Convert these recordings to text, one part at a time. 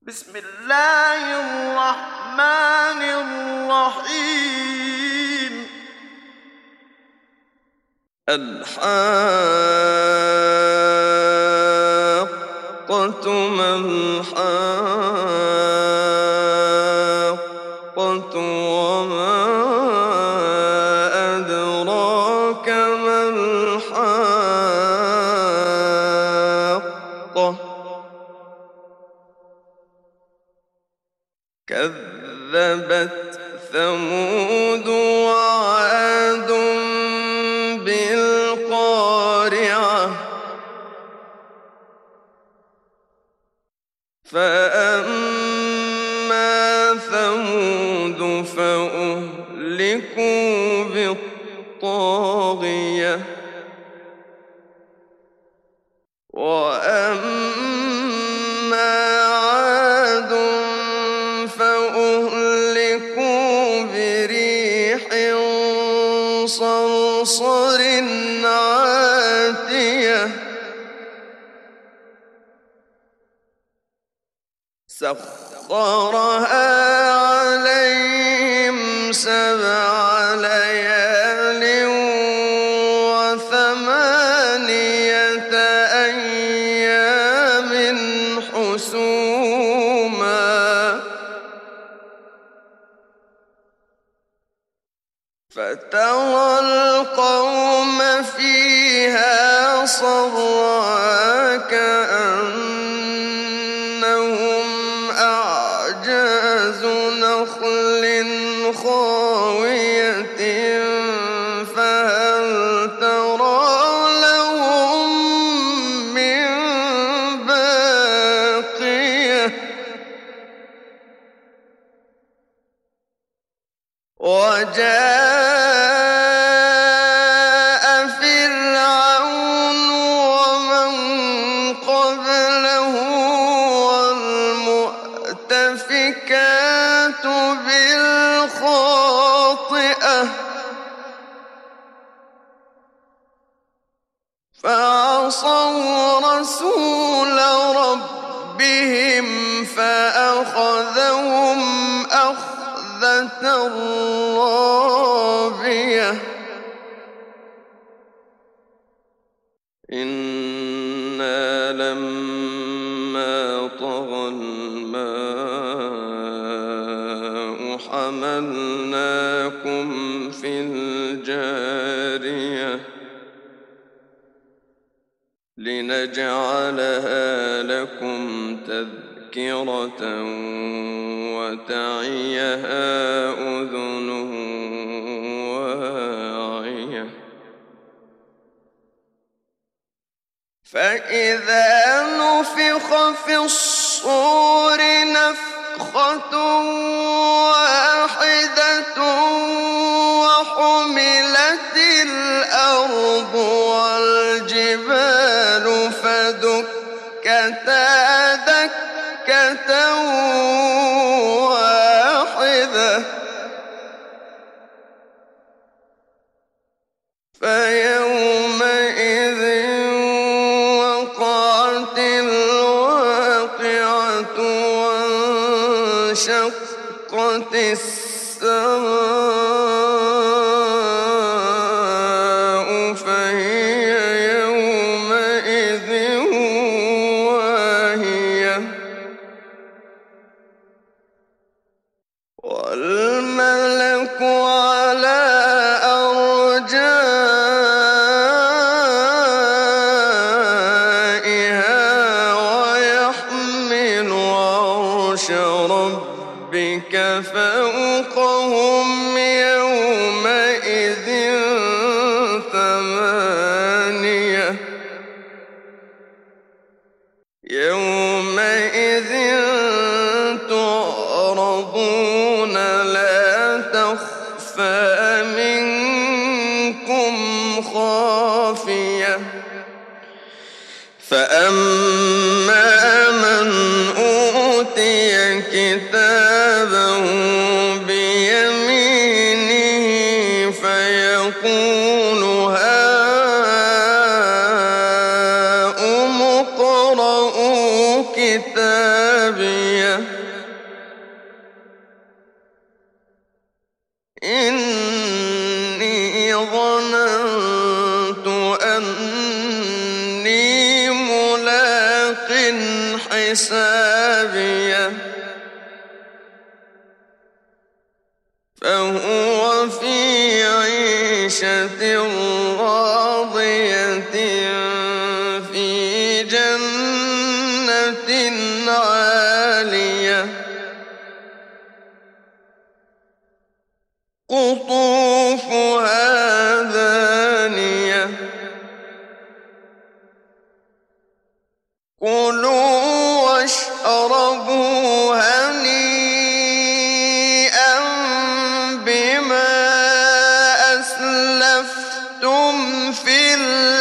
بسم الله الرحمن الرحيم. الحاقة ما الحاقة وما أدراك ما الحاقة كذبت ثمود وعاد بالقارعة فأما ثمود فأهلكوا بالطاغية وأما عاد فأهلكوا بريح صرصر عاتية سخرها عليهم 7 ليال و8 أيام حسوما فترى القوم فيها صرعا كأنهم أعجاز نخل خاوية فهل ترى لهم من باقية وجاء فرعون ومن قبله والمؤتفكات بالخاطئة فعصوا رسول ربهم فأخذهم أخذة رابية إنا لما طغى الماء حملناكم في الجارية لنجعلها لكم تذكرة وتعيها أذن واعية فإذا نفخ في الصور نفخة واحدة وحملت الأرض والجبال فدكتا دكة واحدة فيومئذ وقعت الواقعة وانشقت السماء فهي يومئذ واهية والملك على أرجائها ويحمل عرش ربك فوقهم يومئذ 8 يومئذ تعرضون لا تخفى منكم خافية فأما من أوتي كتابه بيمينه ظننت أني ملاق حسابيه فهو في عيشة راضية في جنة عالية قطوفها دانية كلوا واشربوا هنيئا بما أسلفتم في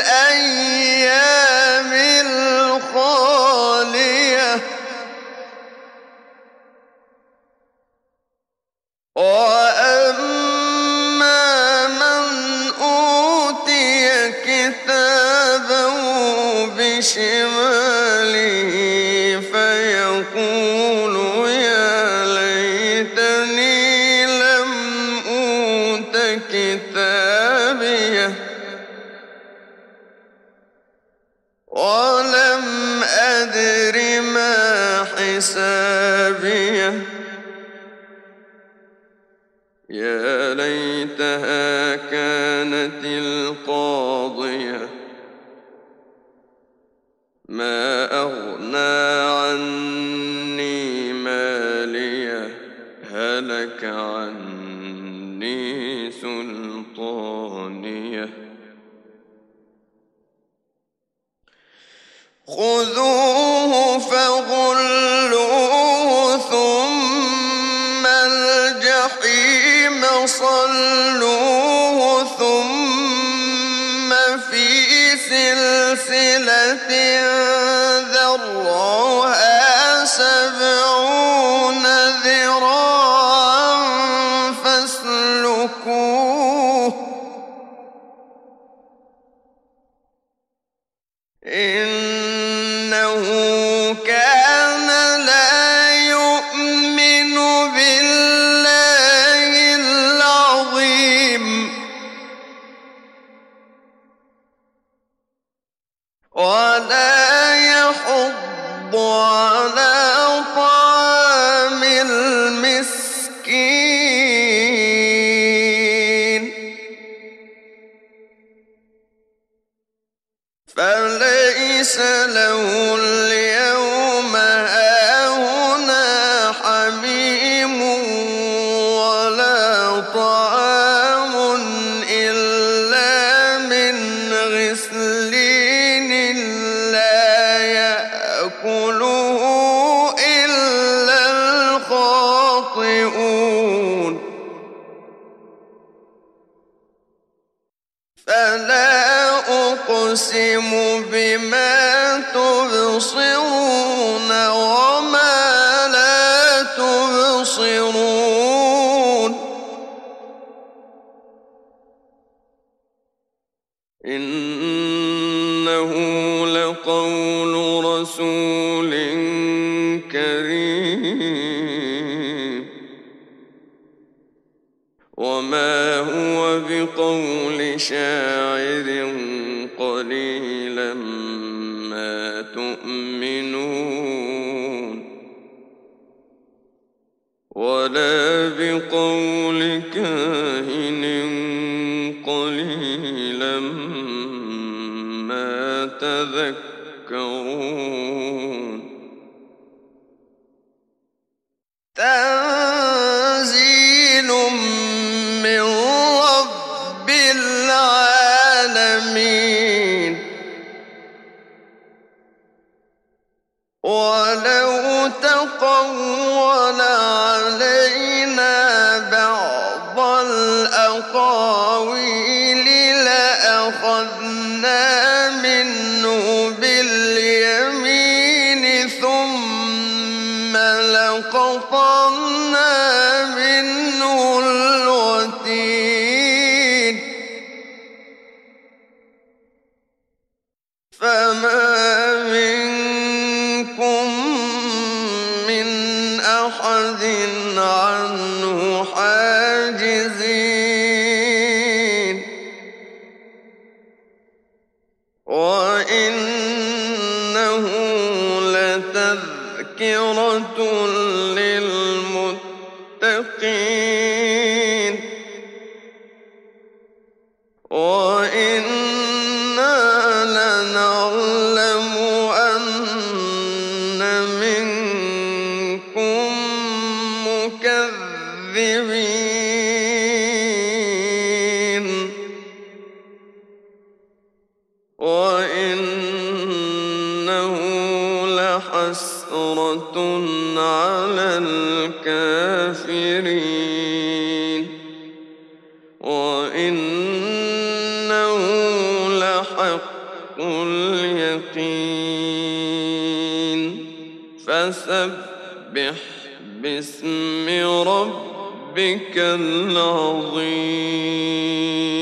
الأيام الخالية وأما من أوتي كتابه بشماله فيقول يا ليتني لم أوت كتابيه ولم أدر ما حسابيه يا ليتها كانت القاضية ما أغنى عني ماليه هلك عني سلطانيه خذوه فغلوه ثم الجحيم صلوه ثم في سلسلة ذرعها 70 ذراعا فاسلكوه إنه كان لا يؤمن بالله العظيم ولا يحض على طعام المسكين فليس له اليوم هاهنا حميم ولا طعام إلا من غسلين لا يأكله إلا الخاطئون فلا أقسم بما تبصرون وما لا تبصرون إنه لقول رسول كريم وما هو بقول شاعر قليلا ما تؤمنون ولا بقول كاهن قليلا ما تذكرون تنزيل من رب العالمين ولو تقول علينا بعض الأقاويل لأخذنا منه باليمين ثم لقطعنا منه الوتين فما منكم من أحد عنه حاجزين مغفرة للمتقين وإنا لنعلم أن منكم مكذبين وإنه لحسرة على الكافرين وإنه لحق اليقين فسبح باسم ربك العظيم